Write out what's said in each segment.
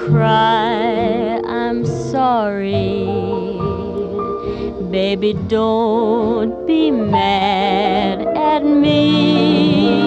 cry, I'm sorry. Baby, don't be mad at me.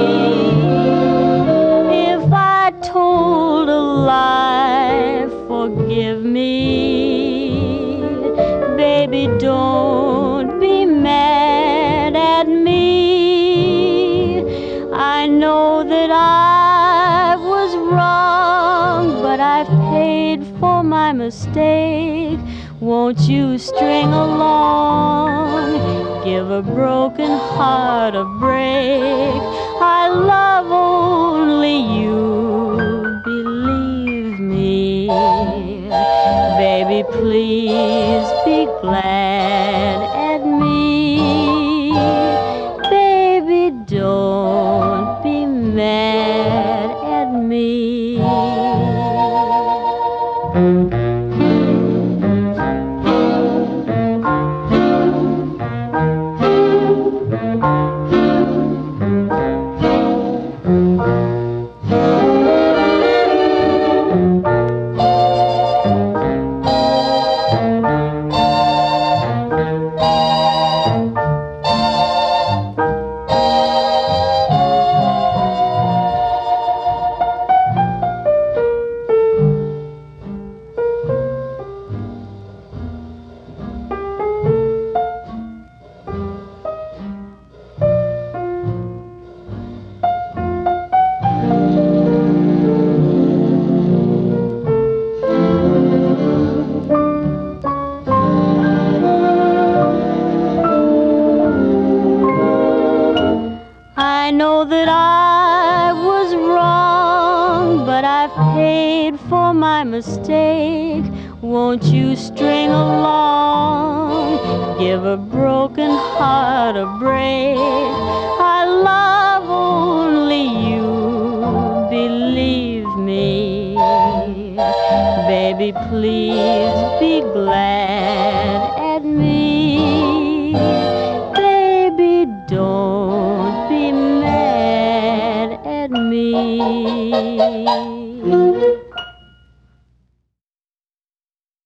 If I told a lie, forgive me. Baby, don't be mad at me. I know that I was wrong, but I've paid for my mistake. Won't you string along, give a broken heart a break? I love only you, believe me. Baby, please be glad at me. Baby, don't be mad at me. I know that I was wrong, but I've paid for my mistake. Won't you string along, give a broken heart a break?